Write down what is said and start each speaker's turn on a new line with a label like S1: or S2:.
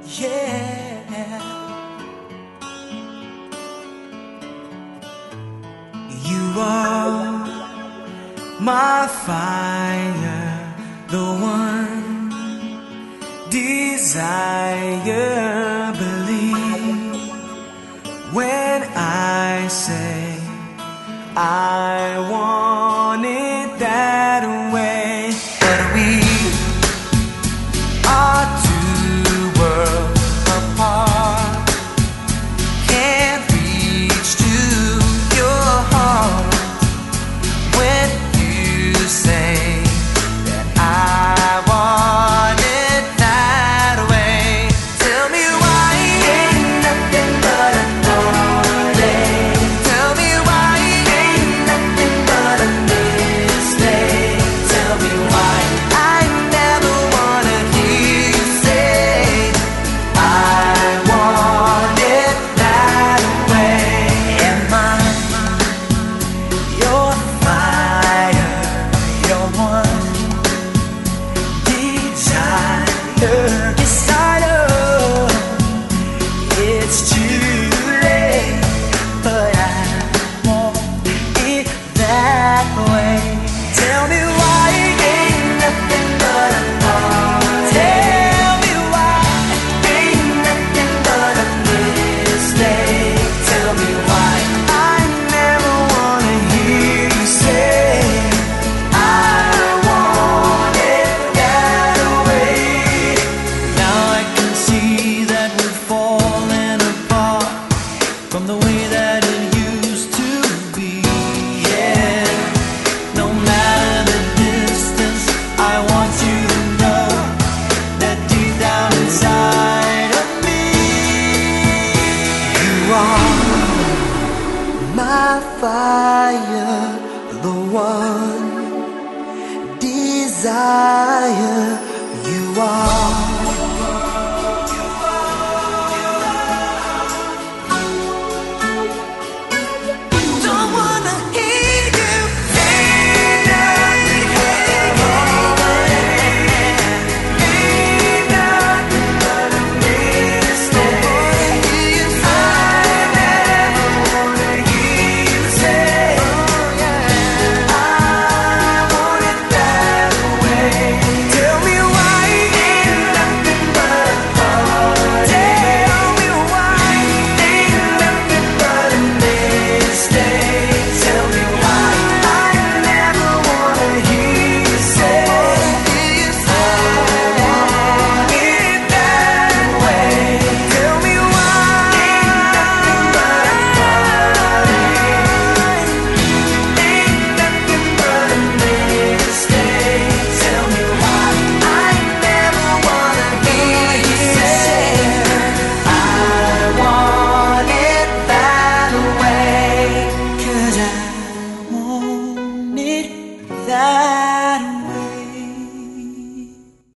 S1: Yeah, you are my fire, the one desire. Believe when I say I want it that way. But we are two worlds apart, can't reach to your heart when you say that I want it that way. Tell me why ain't nothing but a heartache. Tell me why ain't nothing but a mistake. Tell me why I never wanna hear you say I want it that way. Am I your fire, your one desire? Yes, I know it's too late, but I want it that way. Tell me why ain't nothing but a heart. Tell me why ain't nothing but a mistake. Tell me why I never wanna hear you say I want it that way. Now I can see that we're falling apart from the way that it used to be. Yeah, no matter the distance, I want you to know that deep down inside of me, you are my fire, the one desire. You are